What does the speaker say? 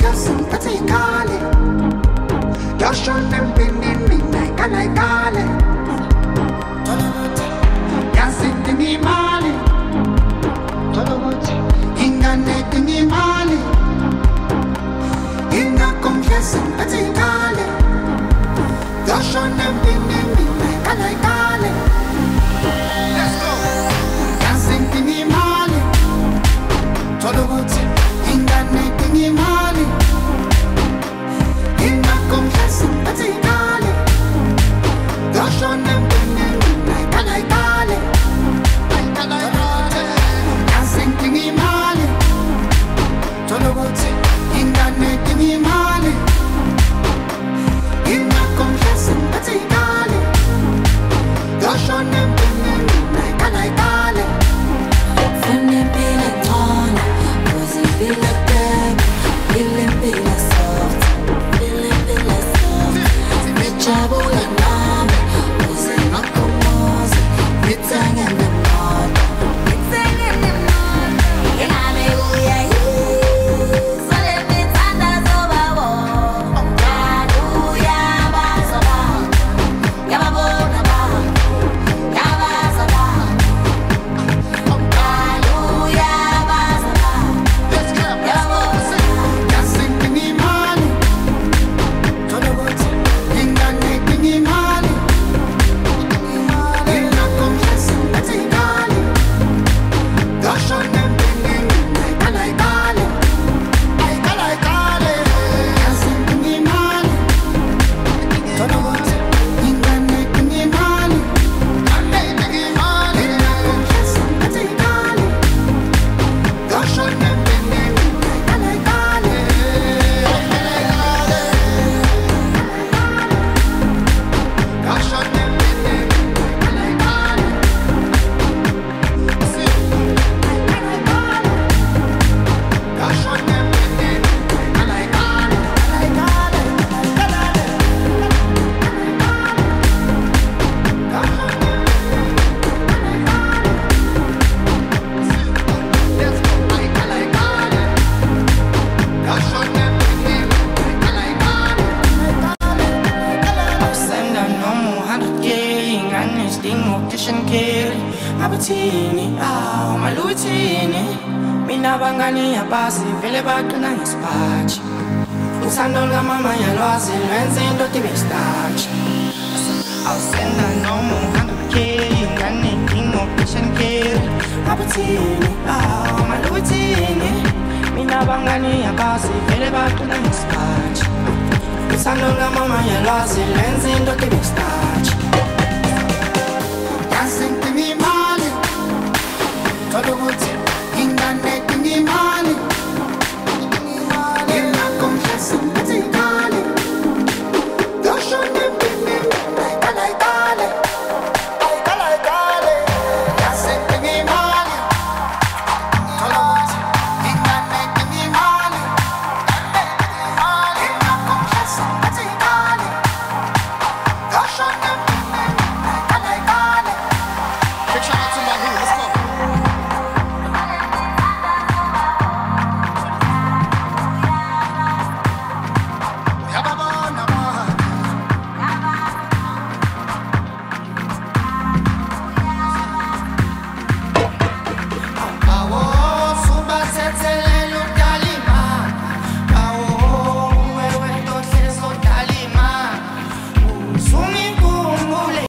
confessing that I call it. Just show them pinning me like I call it. Dancing to me money. Ingane to me money. Inga confessing that I call it. Just show them pinning me like I call it. Let's go. Dancing to me money. Ingane to me money. Inga confessing that I call it. Just show them pinning me like I call it. Dancing to me money. Ingane to me money. Inga confessing that I call it. Just show them pinning me like I call it. Feeling feeling torn, pussy feeling dead, feeling feeling soft, feeling soft. Reachable and numb, pussy not common, fitting in the mud, fitting in the mud. And I may we are here, so let me turn that over. Yadu yaba soba, yaba boba, yaba soba. Dancing to me money. Ingane to me money. Inga confessing that I call it. Just show them pinning me like I call it. Dancing to me money. Ingane to me money. Inga confessing that I call it. Just show them pinning me like I call it. Just show them pinning me like I call it. Just show them pinning me like I Mina bangani ya basi vele baqina ngesipatshi Usando ngamama yalwazi lwenze into tibestachi Awusenda noma 100k ingane dingo patient care Abuthini maluthini Mina bangani ya basi vele baqina ngesipatshi Usando ngamama yalwazi lwenze into tibestachi